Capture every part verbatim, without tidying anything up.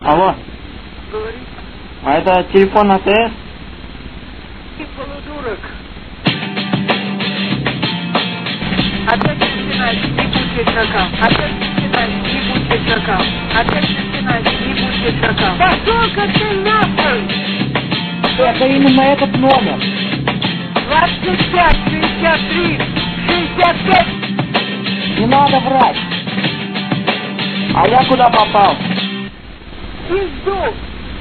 Алло. Говори. А это телефон АТС? Ты полудурок. Опять начинается, не будь шакал. Опять начинается, не будь шакал. Опять начинается, не будь шакал. Пошел-ка ты нахуй! Это именно этот номер. двадцать пять, шестьдесят три, шестьдесят пять. Не надо врать. А я куда попал? Пизду!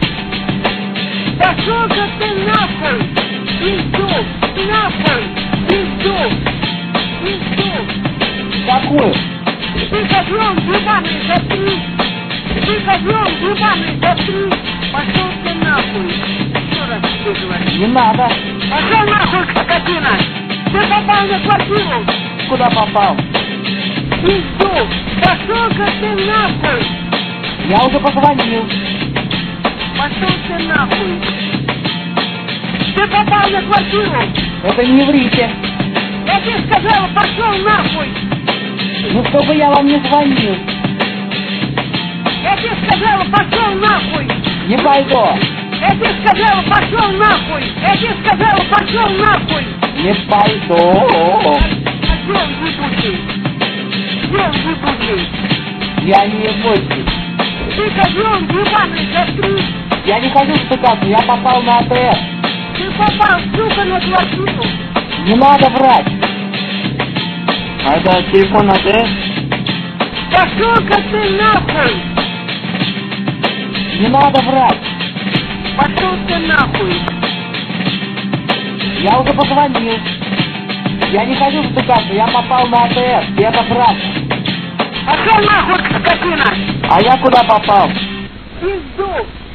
Пошел-ка ты нахуй! Пизду! Нахуй! Пизду! Пизду! Какую? Ты козлом ебаный затри! Ты козлом ебаный затри! Пошел ты нахуй! Еще раз тебе говорю. Не надо. Пошел нахуй, скотина! Ты попал на квартиру! Куда попал? Пизду! Пошел-ка ты нахуй! Я уже позвонил. Пошел ты нахуй! Ты попал на квартиру! Это не врите. Я тебе сказала, пошел нахуй! Ну, чтобы я вам не звонил. Я тебе сказала, пошел нахуй! Не пойду. Я тебе сказала, пошел нахуй! Я тебе сказала, пошел нахуй! Не пойду. Козел ебучий! Козел ебучий! Я не ебучий. Ты козлом ебаный затри! Я не хочу стукаться, я попал на АТС. Ты попал, сука, на квартиру! Не надо врать. А это телефон АТС? Пошел-ка ты нахуй! Не надо врать. Пошел ты нахуй! Я уже позвонил. Я не хочу стукаться, я попал на АТС. И это правда. Пошел нахуй, скотина! А я куда попал? Пизду!